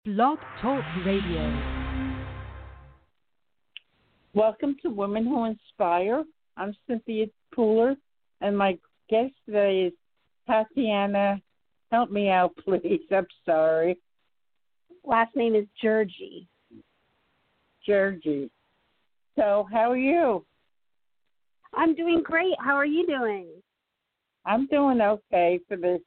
Blog Talk Radio. Welcome to Women Who Inspire. I'm Cynthia Pooler, and my guest today is Tatiana. Help me out, please. I'm sorry. Last name is Georgie. Georgie. So, how are you? I'm doing great. How are you doing? I'm doing okay for this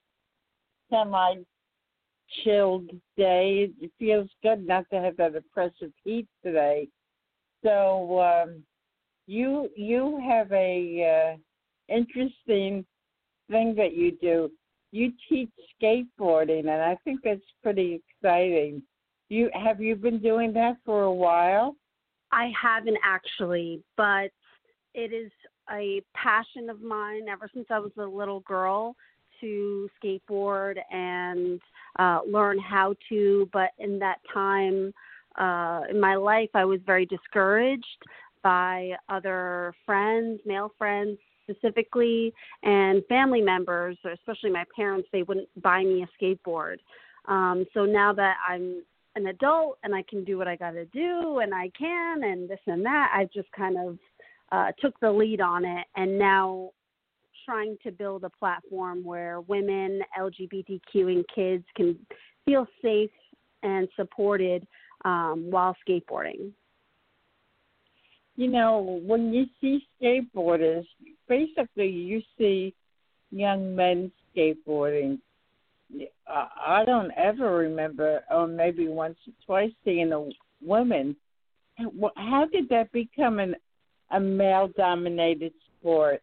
semi-chilled day. It feels good not to have that oppressive heat today. So, you have a interesting thing that you do. You teach skateboarding, and I think that's pretty exciting. Have you been doing that for a while? I haven't actually, but it is a passion of mine ever since I was a little girl to skateboard and learn how to. But in that time in my life, I was very discouraged by other friends, male friends specifically, and family members, or especially my parents. They wouldn't buy me a skateboard. So now that I'm an adult and I can do what I got to do and I can and this and that, I just kind of took the lead on it, and now trying to build a platform where women, LGBTQ, and kids can feel safe and supported while skateboarding. You know, when you see skateboarders, basically you see young men skateboarding. I don't ever remember, or maybe once or twice, seeing a woman. How did that become a male-dominated sport?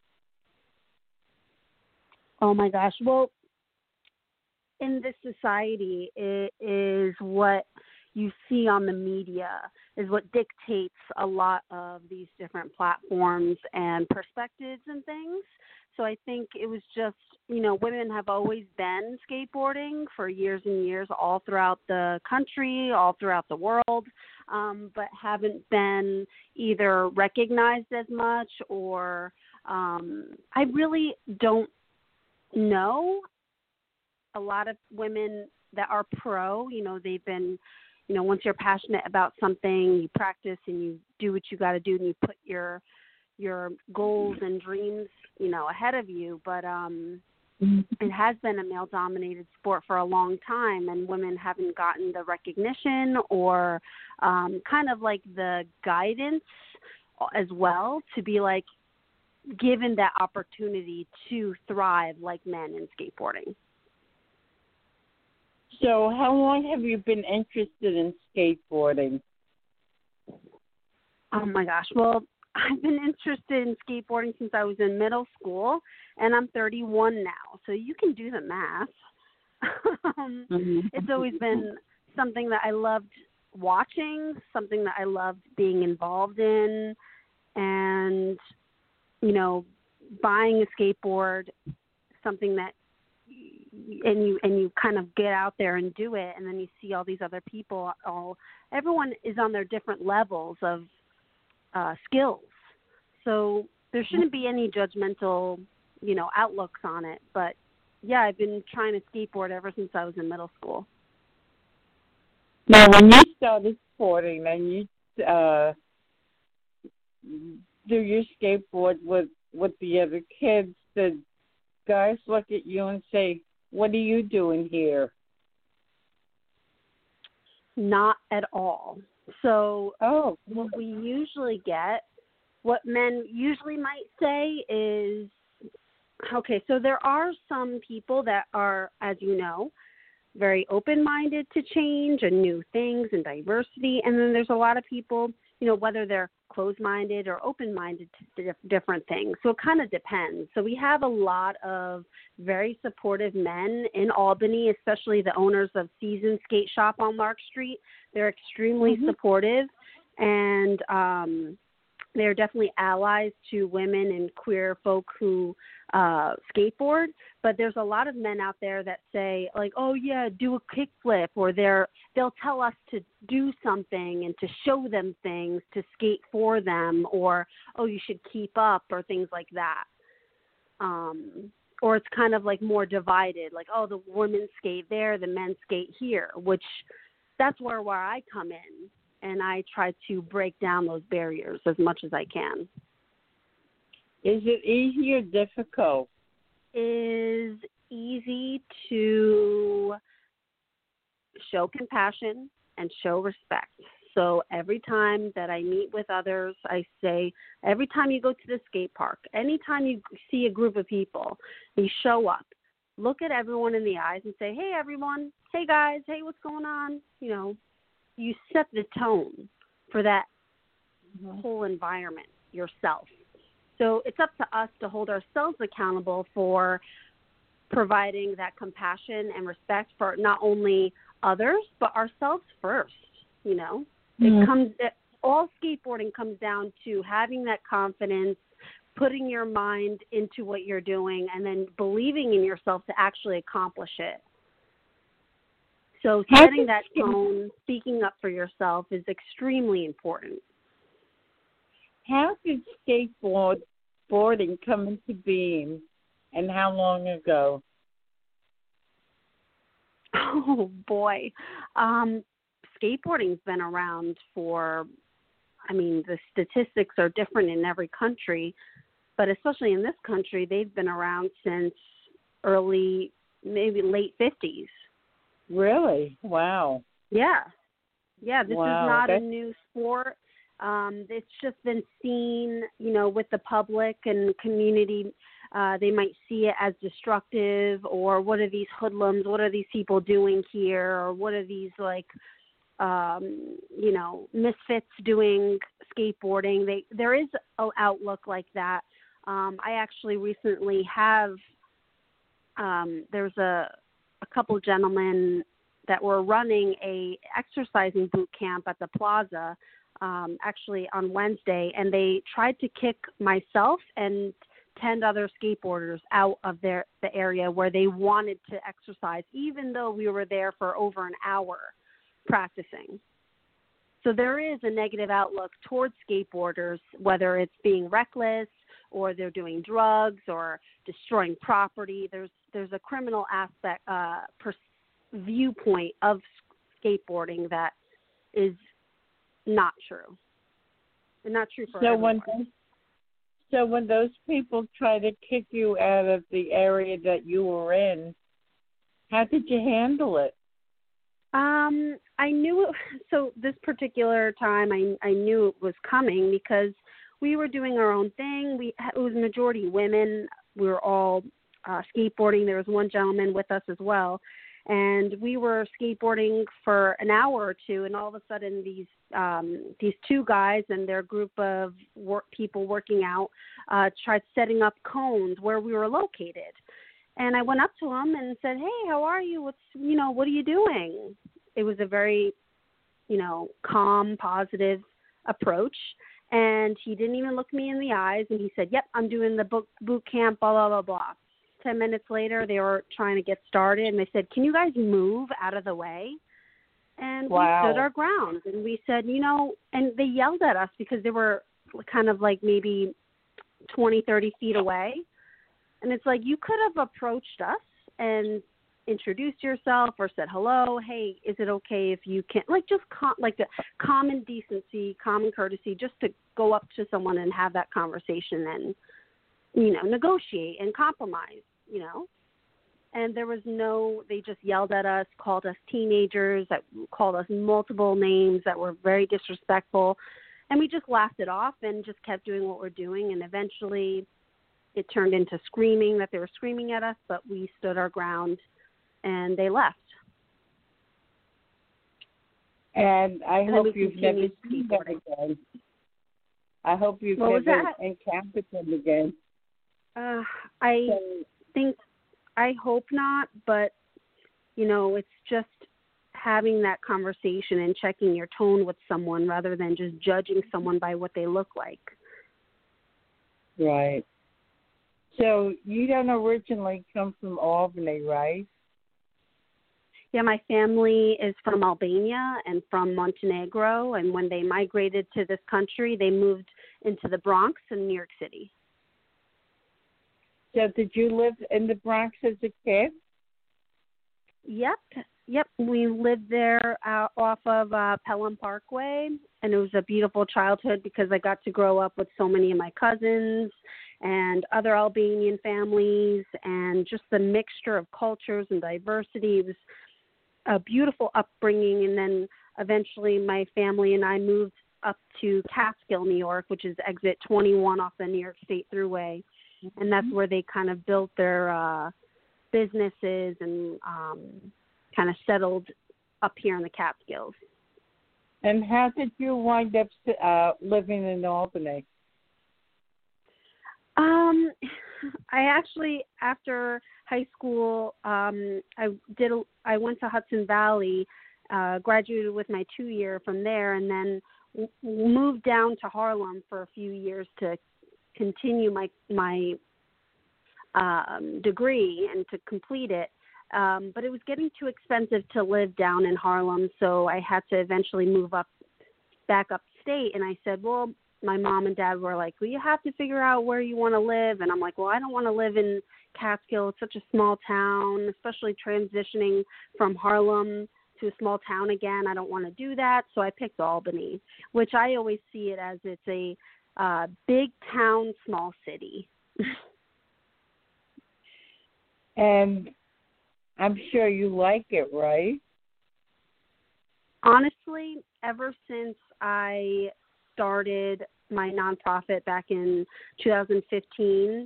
Oh, my gosh. Well, in this society, it is what you see on the media is what dictates a lot of these different platforms and perspectives and things. So I think it was just, women have always been skateboarding for years and years all throughout the country, all throughout the world, but haven't been either recognized as much or I really don't know a lot of women that are pro. They've been, once you're passionate about something, you practice and you do what you got to do, and you put your goals and dreams, ahead of you. But it has been a male-dominated sport for a long time, and women haven't gotten the recognition or kind of like the guidance as well to be like given that opportunity to thrive like men in skateboarding. So how long have you been interested in skateboarding? Oh, my gosh. Well, I've been interested in skateboarding since I was in middle school, and I'm 31 now, so you can do the math. It's always been something that I loved watching, something that I loved being involved in, and, buying a skateboard, something that and you kind of get out there and do it, and then you see all these other people. Everyone is on their different levels of skills, so there shouldn't be any judgmental, outlooks on it. But yeah, I've been trying to skateboard ever since I was in middle school. Now, when you started sporting and you do your skateboard with the other kids, did guys look at you and say, "What are you doing here?" Not at all. So what we usually get, what men usually might say is, okay, so there are some people that are, as you know, very open-minded to change and new things and diversity. And then there's a lot of people, whether they're closed-minded or open-minded to different things. So it kind of depends. So we have a lot of very supportive men in Albany, especially the owners of Season Skate Shop on Lark Street. They're extremely supportive, and they're definitely allies to women and queer folk who skateboard. But there's a lot of men out there that say, like, oh, yeah, do a kickflip, or they'll tell us to do something and to show them things, to skate for them, or, oh, you should keep up, or things like that. Or it's kind of like more divided, like, oh, the women skate there, the men skate here, which that's where I come in, and I try to break down those barriers as much as I can. Is it easy or difficult? Is easy to show compassion and show respect. So every time that I meet with others, I say, every time you go to the skate park, anytime you see a group of people, you show up, look at everyone in the eyes and say, hey, everyone, hey, guys, hey, what's going on? You know, you set the tone for that whole environment yourself. So it's up to us to hold ourselves accountable for providing that compassion and respect for not only others, but ourselves first, you know. All skateboarding comes down to having that confidence, putting your mind into what you're doing, and then believing in yourself to actually accomplish it. So setting that tone, speaking up for yourself is extremely important. How did skateboarding come into being, and how long ago? Oh, boy. Skateboarding's been around for, I mean, the statistics are different in every country, but especially in this country, they've been around since early, maybe late 50s. Really? Wow. Yeah. Yeah, this is not a new sport. It's just been seen, you know, with the public and community. They might see it as destructive, or what are these hoodlums? What are these people doing here? Or what are these, like, you know, misfits doing skateboarding? There is an outlook like that. I actually recently have, there's a couple gentlemen that were running a exercising boot camp at the plaza, actually on Wednesday, and they tried to kick myself and 10 other skateboarders out of the area where they wanted to exercise, even though we were there for over an hour practicing. So there is a negative outlook towards skateboarders, whether it's being reckless or they're doing drugs or destroying property. There's a criminal aspect, viewpoint of skateboarding that is not true. And not true for everyone. So when those people try to kick you out of the area that you were in, how did you handle it? I knew it. So this particular time, I knew it was coming because we were doing our own thing. It was majority women. We were all skateboarding. There was one gentleman with us as well, and we were skateboarding for an hour or two. And all of a sudden, these two guys and their group of people working out tried setting up cones where we were located. And I went up to him and said, hey, how are you? What are you doing? It was a very, calm, positive approach. And he didn't even look me in the eyes. And he said, yep, I'm doing the boot camp, blah, blah, blah, blah. 10 minutes later, they were trying to get started. And they said, can you guys move out of the way? And we stood our ground. And we said, and they yelled at us because they were kind of like maybe 20, 30 feet away. And it's like, you could have approached us and introduced yourself or said hello. Hey, is it okay if you can, just the common decency, common courtesy, just to go up to someone and have that conversation and, negotiate and compromise, And there was they just yelled at us, called us teenagers, that called us multiple names that were very disrespectful. And we just laughed it off and just kept doing what we're doing. And eventually it turned into screaming, that they were screaming at us, but we stood our ground and they left. And I hope you've never seen them again. I hope you've never encountered them again. I hope not, but, it's just having that conversation and checking your tone with someone rather than just judging someone by what they look like. Right. So you don't originally come from Albany, right? Yeah, my family is from Albania and from Montenegro, and when they migrated to this country, they moved into the Bronx in New York City. So did you live in the Bronx as a kid? Yep. Yep, we lived there off of Pelham Parkway, and it was a beautiful childhood because I got to grow up with so many of my cousins and other Albanian families, and just the mixture of cultures and diversity. It was a beautiful upbringing, and then eventually my family and I moved up to Catskill, New York, which is exit 21 off the New York State Thruway, and that's where they kind of built their businesses and kind of settled up here in the Catskills. And how did you wind up living in Albany? I actually, after high school, I went to Hudson Valley, graduated with my 2-year from there, and then moved down to Harlem for a few years to continue my degree and to complete it. But it was getting too expensive to live down in Harlem, so I had to eventually move back upstate. And I said, well, my mom and dad were like, well, you have to figure out where you want to live. And I'm like, well, I don't want to live in Catskill. It's such a small town, especially transitioning from Harlem to a small town again. I don't want to do that. So I picked Albany, which I always see it as it's a big town, small city. And I'm sure you like it, right? Honestly, ever since I started my nonprofit back in 2016,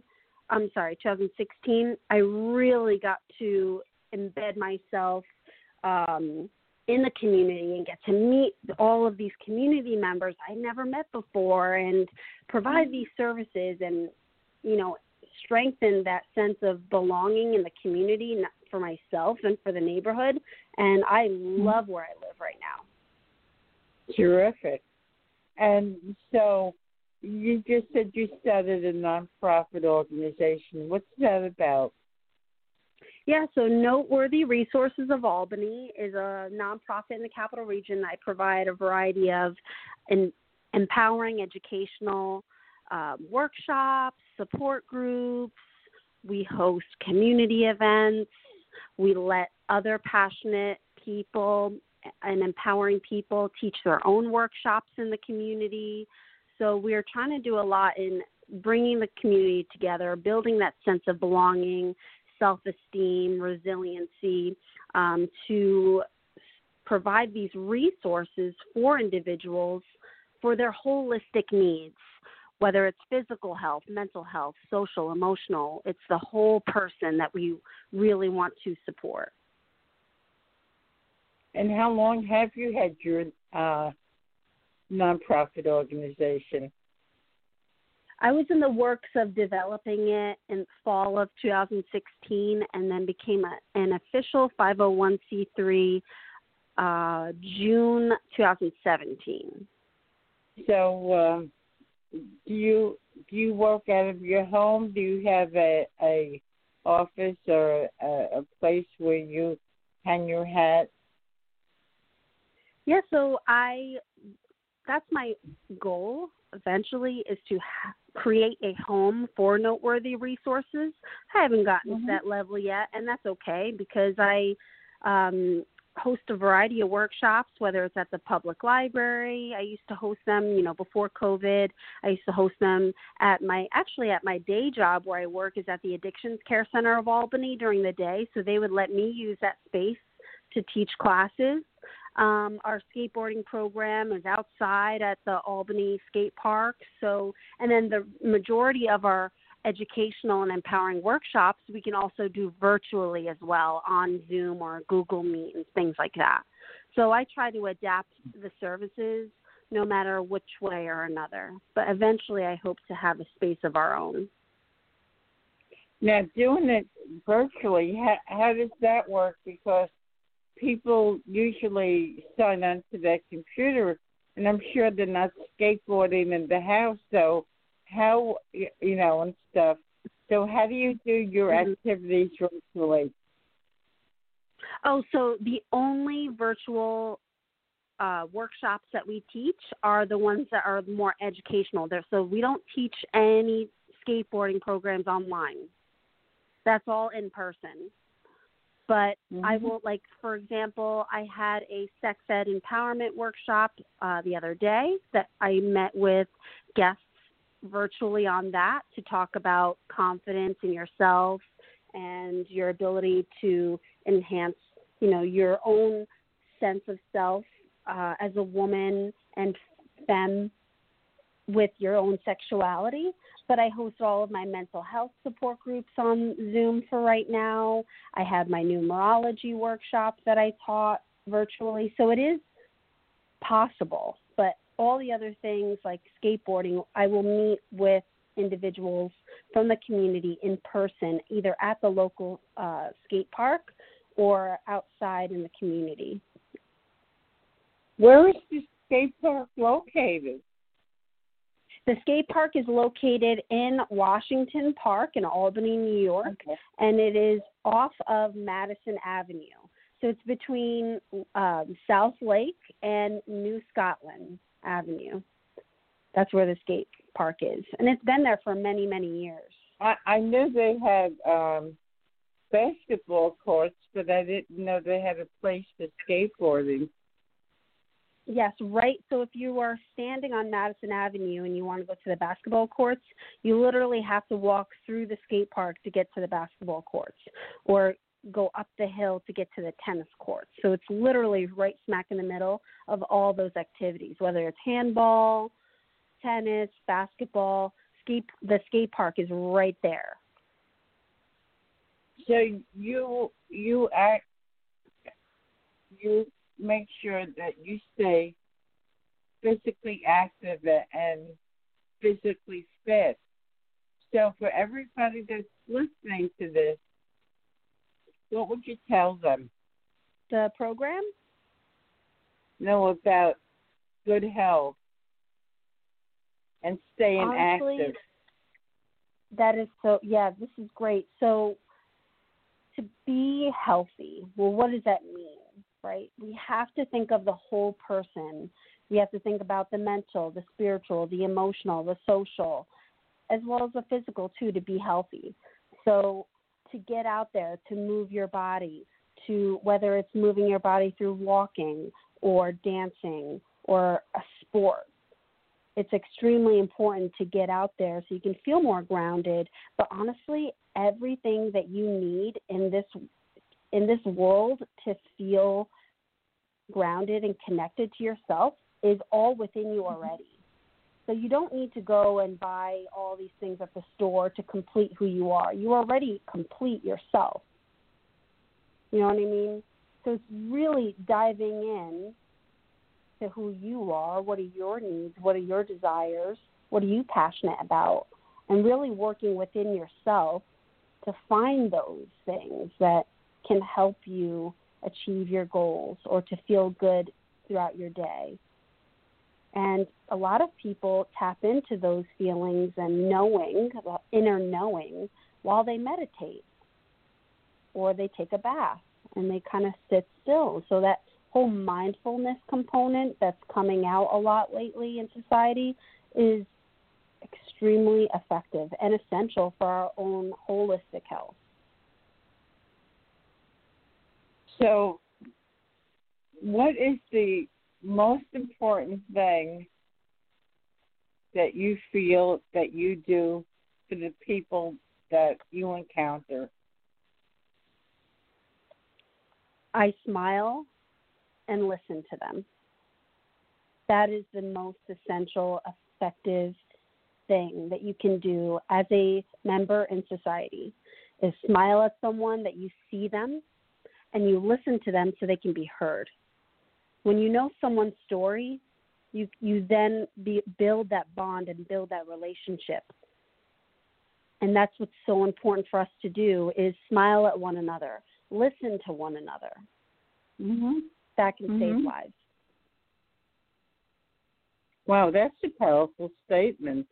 I really got to embed myself in the community and get to meet all of these community members I never met before and provide these services and, strengthen that sense of belonging in the community for myself and for the neighborhood. And I love where I live right now. Terrific. And so you just said you started a nonprofit organization. What's that about? Yeah, so Noteworthy Resources of Albany is a nonprofit in the Capital Region. I provide a variety of empowering educational workshops, support groups. We host community events. We let other passionate people and empowering people teach their own workshops in the community. So we're trying to do a lot in bringing the community together, building that sense of belonging, self-esteem, resiliency, to provide these resources for individuals for their holistic needs, whether it's physical health, mental health, social, emotional. It's the whole person that we really want to support. And how long have you had your nonprofit organization? I was in the works of developing it in fall of 2016 and then became an official 501c3 June 2017. So do you work out of your home? Do you have a office or a place where you hang your hat? Yeah, so that's my goal eventually, is to create a home for Noteworthy Resources. I haven't gotten to that level yet, and that's okay because I host a variety of workshops, whether it's at the public library. I used to host them, before COVID. I used to host them at my day job where I work is at the Addictions Care Center of Albany during the day, so they would let me use that space to teach classes. Our skateboarding program is outside at the Albany Skate Park. And then the majority of our educational and empowering workshops, we can also do virtually as well on Zoom or Google Meet and things like that. So I try to adapt the services no matter which way or another. But eventually I hope to have a space of our own. Now, doing it virtually, how does that work? Because people usually sign on to their computer, and I'm sure they're not skateboarding in the house, so how, and stuff. So how do you do your activities virtually? Oh, so the only virtual workshops that we teach are the ones that are more educational. So we don't teach any skateboarding programs online. That's all in person. But Mm-hmm. I will, like, for example, I had a sex ed empowerment workshop the other day that I met with guests virtually on that to talk about confidence in yourself and your ability to enhance, your own sense of self as a woman and femme with your own sexuality. But I host all of my mental health support groups on Zoom for right now. I have my numerology workshop that I taught virtually. So it is possible. But all the other things like skateboarding, I will meet with individuals from the community in person, either at the local skate park or outside in the community. Where is the skate park located? The skate park is located in Washington Park in Albany, New York, Okay. and it is off of Madison Avenue. So it's between South Lake and New Scotland Avenue. That's where the skate park is. And it's been there for many, many years. I knew they had basketball courts, but I didn't know they had a place for skateboarding. Yes, right. So if you are standing on Madison Avenue and you want to go to the basketball courts, you literally have to walk through the skate park to get to the basketball courts or go up the hill to get to the tennis courts. So it's literally right smack in the middle of all those activities, whether it's handball, tennis, basketball, the skate park is right there. So you make sure that you stay physically active and physically fit. So for everybody that's listening to this, what would you tell them? The program? Know about good health and staying Honestly, active. That is so, yeah, this is great. So to be healthy, well, what does that mean, right? We have to think of the whole person. We have to think about the mental, the spiritual, the emotional, the social, as well as the physical, too, to be healthy. So to get out there, to move your body, to whether it's moving your body through walking or dancing or a sport, it's extremely important to get out there so you can feel more grounded. But honestly, everything that you need in this world to feel grounded and connected to yourself is all within you already. So you don't need to go and buy all these things at the store to complete who you are. You already complete yourself. You know what I mean? So it's really diving in to who you are, what are your needs, what are your desires, what are you passionate about, and really working within yourself to find those things that can help you achieve your goals or to feel good throughout your day. And a lot of people tap into those feelings and knowing, inner knowing, while they meditate or they take a bath and they kind of sit still. So that whole mindfulness component that's coming out a lot lately in society is extremely effective and essential for our own holistic health. So what is the most important thing that you feel that you do for the people that you encounter? I smile and listen to them. That is the most essential, effective thing that you can do as a member in society, is smile at someone that you see them and you listen to them so they can be heard. When you know someone's story, you then build that bond and build that relationship. And that's what's so important for us to do, is smile at one another, listen to one another. Mm-hmm. That can save lives. Wow, that's a powerful statement.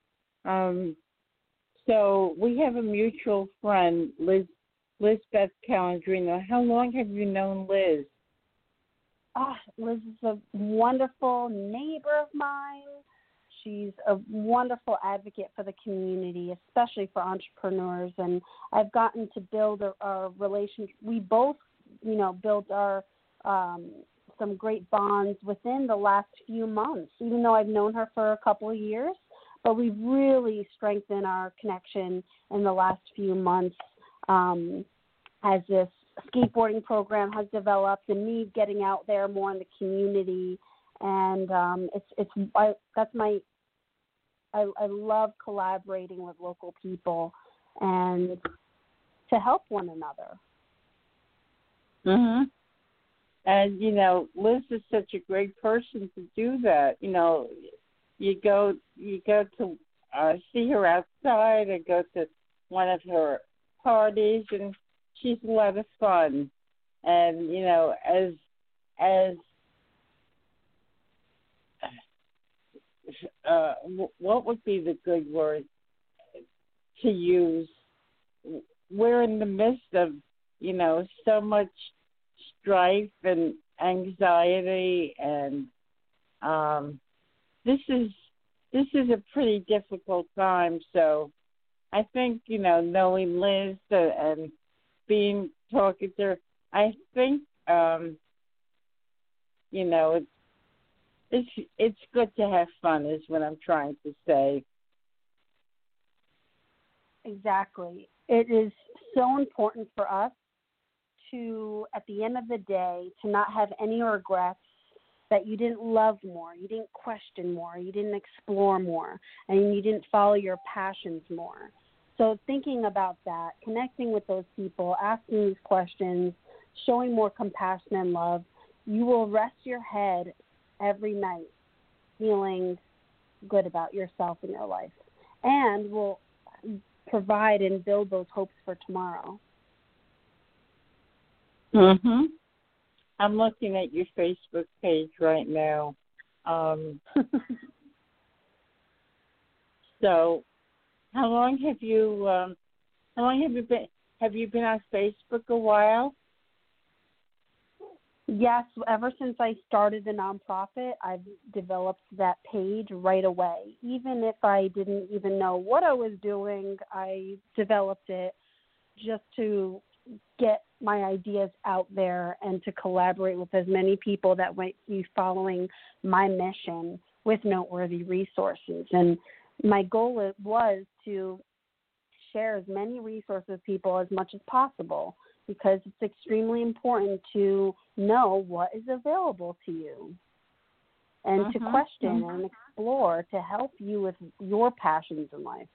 So we have a mutual friend, Lizbeth Calandrino. How long have you known Liz? Liz is a wonderful neighbor of mine. She's a wonderful advocate for the community, especially for entrepreneurs. And I've gotten to build a relationship. We both, built our some great bonds within the last few months, even though I've known her for a couple of years. But we've really strengthened our connection in the last few months as this skateboarding program has developed and me getting out there more in the community. And I love collaborating with local people and to help one another. Mhm. And Liz is such a great person to do that. You go to see her outside and go to one of her parties, and she's a lot of fun. And as what would be the good word to use? We're in the midst of so much strife and anxiety, and this is a pretty difficult time. So I think knowing Liz and talking to her, I think it's good to have fun is what I'm trying to say. Exactly. It is so important for us to, at the end of the day, to not have any regrets that you didn't love more, you didn't question more, you didn't explore more, and you didn't follow your passions more. So thinking about that, connecting with those people, asking these questions, showing more compassion and love, you will rest your head every night feeling good about yourself and your life, and will provide and build those hopes for tomorrow. Mhm. I'm looking at your Facebook page right now. So, how long have you been? Have you been on Facebook a while? Yes, ever since I started the nonprofit, I've developed that page right away. Even if I didn't even know what I was doing, I developed it just to get my ideas out there and to collaborate with as many people that might be following my mission with noteworthy resources. And my goal was to share as many resources with people as much as possible, because it's extremely important to know what is available to you and to question and explore to help you with your passions in life.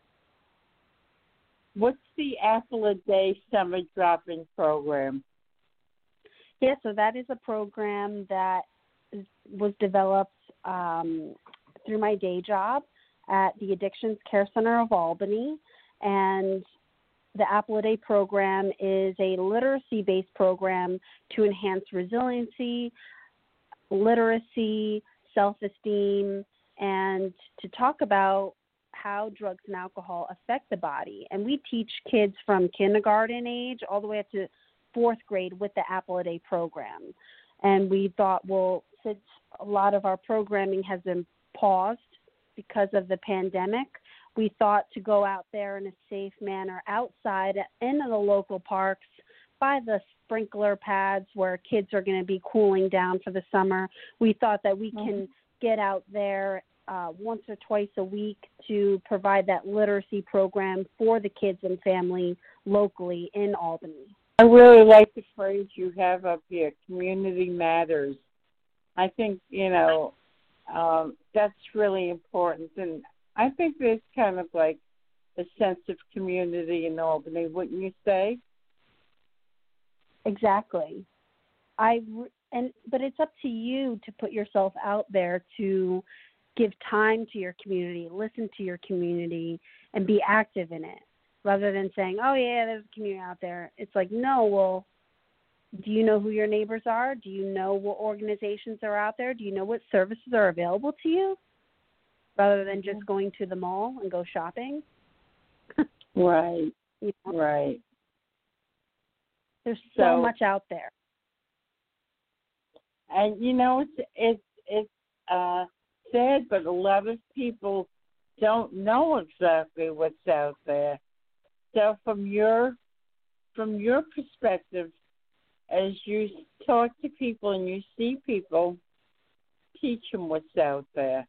What's the Apple a Day Summer Drop-In Program? Yeah, so that is a program that was developed through my day job at the Addictions Care Center of Albany. And the Apple a Day program is a literacy-based program to enhance resiliency, literacy, self-esteem, and to talk about how drugs and alcohol affect the body. And we teach kids from kindergarten age all the way up to fourth grade with the Apple a Day program. And we thought, well, since a lot of our programming has been paused because of the pandemic, we thought to go out there in a safe manner outside in the local parks by the sprinkler pads where kids are going to be cooling down for the summer. We thought that we can get out there once or twice a week to provide that literacy program for the kids and family locally in Albany. I really like the phrase you have up here, community matters. I think, that's really important. And I think there's kind of like a sense of community in Albany, wouldn't you say? Exactly. But it's up to you to put yourself out there to give time to your community, listen to your community, and be active in it, rather than saying, oh, yeah, there's a community out there. It's like, no, well, do you know who your neighbors are? Do you know what organizations are out there? Do you know what services are available to you? Rather than just going to the mall and go shopping. Right, right. There's so much out there. And, it's sad, but a lot of people don't know exactly what's out there. So from your perspective, as you talk to people and you see people, teach them what's out there.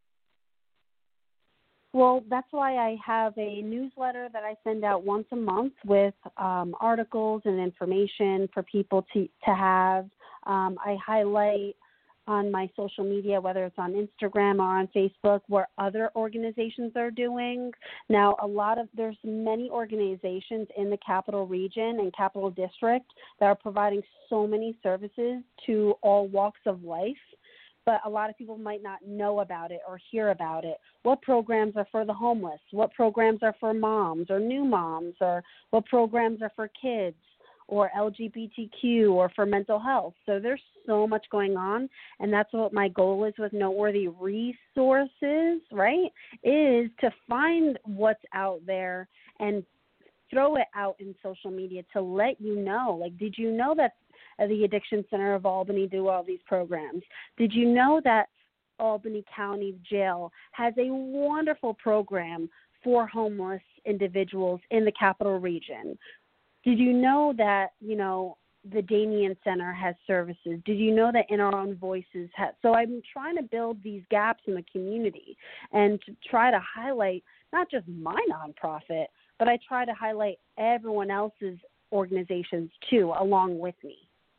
Well, that's why I have a newsletter that I send out once a month with articles and information for people to have. I highlight on my social media, whether it's on Instagram or on Facebook, what other organizations are doing. Now, there's many organizations in the Capital Region and Capital District that are providing so many services to all walks of life, but a lot of people might not know about it or hear about it. What programs are for the homeless? What programs are for moms or new moms? Or what programs are for kids or LGBTQ or for mental health? So there's so much going on, and that's what my goal is with Noteworthy Resources, right, is to find what's out there and throw it out in social media to let you know. Like, did you know that the Addiction Center of Albany do all these programs? Did you know that Albany County Jail has a wonderful program for homeless individuals in the Capital Region? Did you know that, the Damien Center has services? Did you know that In Our Own Voices has? So I'm trying to build these gaps in the community and to try to highlight not just my nonprofit, but I try to highlight everyone else's organizations too, along with me.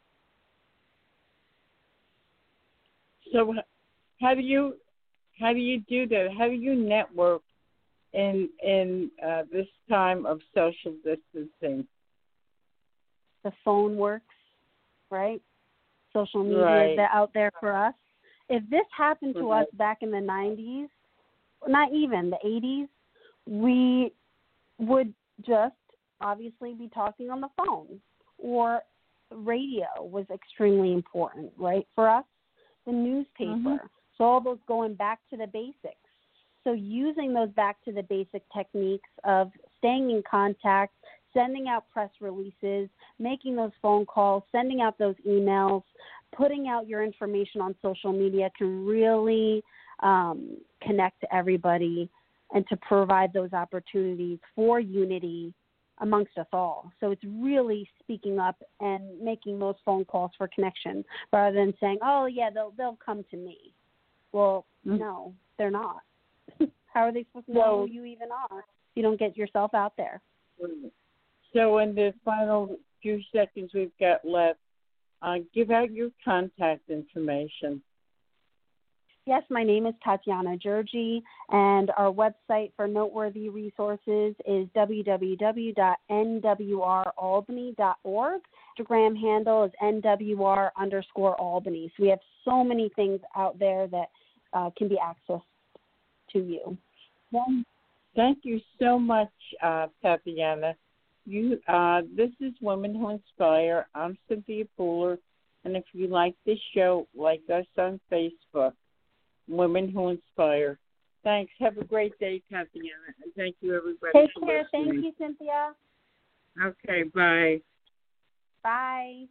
So how do you do that? How do you network in this time of social distancing? The phone works, right? Social media Right. is out there for us. If this happened to us back in the 90s, not even the 80s, we would just obviously be talking on the phone, or radio was extremely important, right, for us, the newspaper. So all those going back to the basics. So using those back to the basic techniques of staying in contact, sending out press releases, making those phone calls, sending out those emails, putting out your information on social media can really connect to everybody and to provide those opportunities for unity amongst us all. So it's really speaking up and making those phone calls for connection rather than saying, oh, yeah, they'll come to me. Well, no, they're not. How are they supposed to know who you even are if you don't get yourself out there? So in the final few seconds we've got left, give out your contact information. Yes, my name is Tatiana Georgi, and our website for Noteworthy Resources is www.nwralbany.org. Instagram handle is NWR_Albany. So we have so many things out there that can be accessed to you. Well, thank you so much, Tatiana. This is Women Who Inspire. I'm Cynthia Pooler, and if you like this show, like us on Facebook, Women Who Inspire. Thanks. Have a great day, Tatiana, and thank you, everybody. Take care. Thank you, Cynthia. Okay, bye. Bye.